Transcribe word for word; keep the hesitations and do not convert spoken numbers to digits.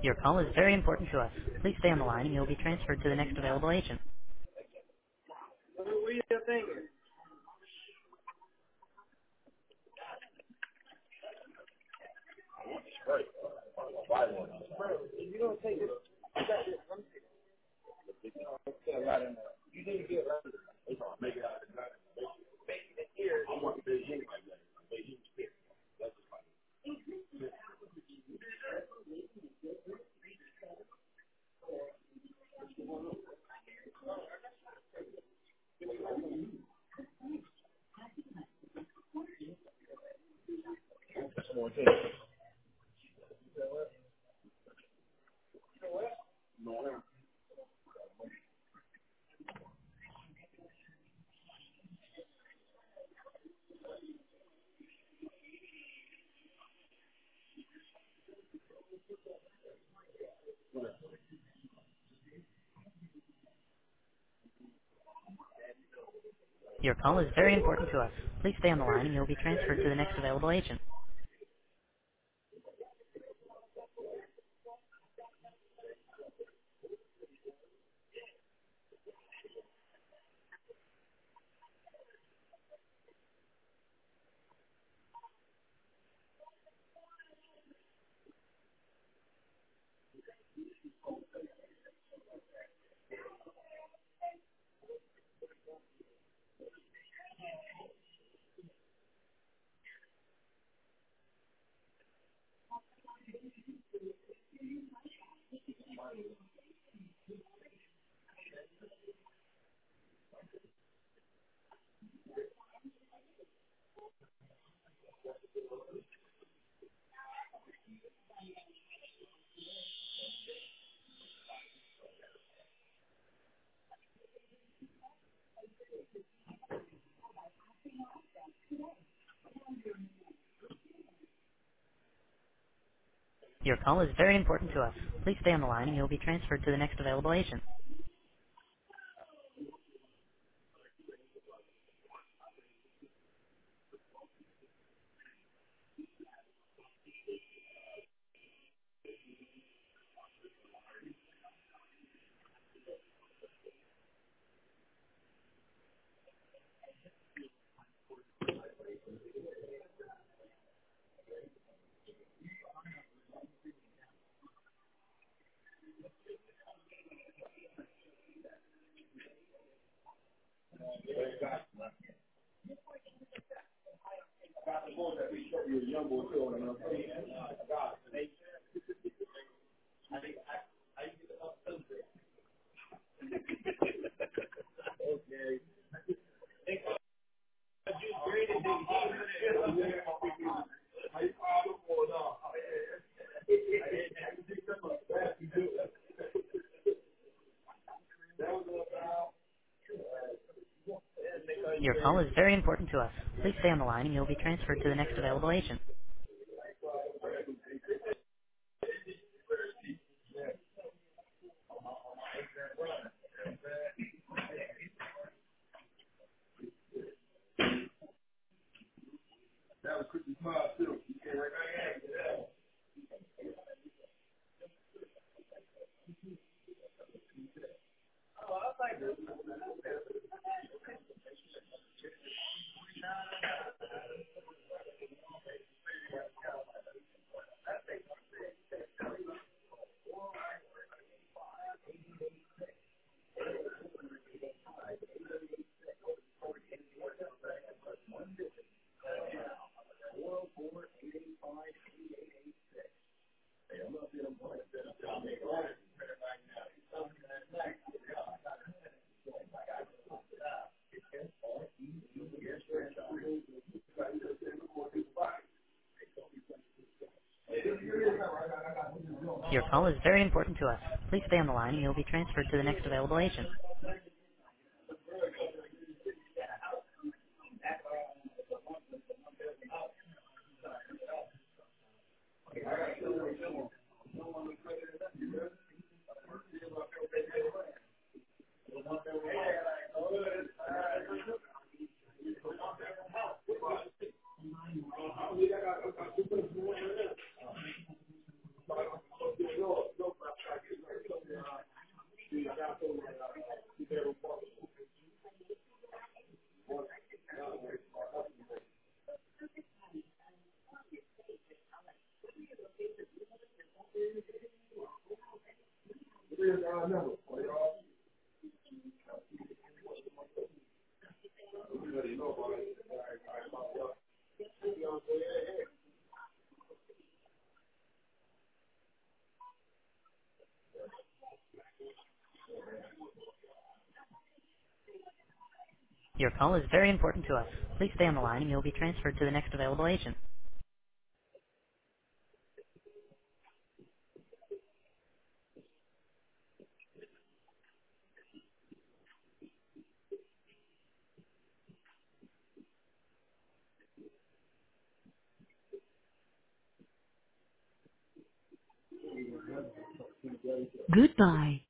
Your call is very important to us. Please stay on the line and you'll be transferred to the next available agent. What are you thinking? You don't take it. You got this. Let me see. Get a lot in there. You need to get right. Make it out of the here. I want the Beijing like that. Beijing spirit. That's more thing. Your call is very important to us. Please stay on the line and you'll be transferred to the next available agent. Your call is very important to us. Please stay on the line and you'll be transferred to the next available agent. You're a young boy too. I know. Your call is very important to us. Please stay on the line and you'll be transferred to the next available agent. That was Christmas Miles too. Your call is very important to us. Please stay on the line and you'll be transferred to the next available agent. Your call is very important to us. Please stay on the line and you'll be transferred to the next available agent. Goodbye.